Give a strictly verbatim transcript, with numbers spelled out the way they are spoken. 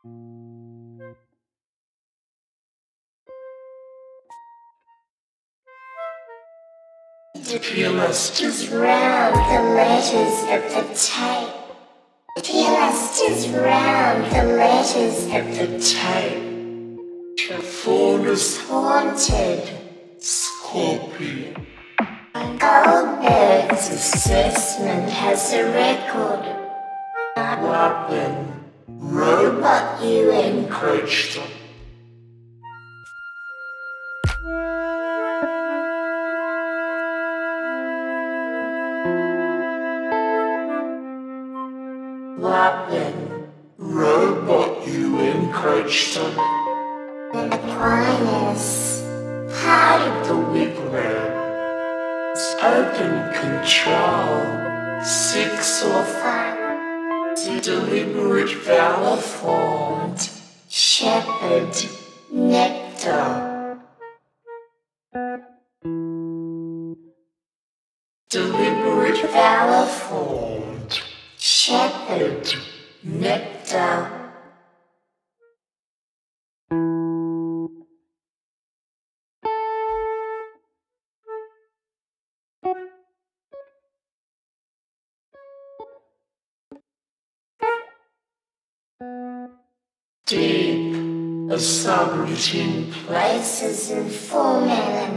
Pilasters round the letters at the tape. Pilasters round the letters at the tape. Faunus haunted, Scorpion. Goldberg's assessment has a record. Weapon, robot you encroached on. Weapon, robot you encroached on. Aquinas, part of the Wigwam. Open control, six or five. Deliberate valor formed, shepherd, nectar. Deliberate valor formed, shepherd, nectar. Deep, a subroutine places and form elements.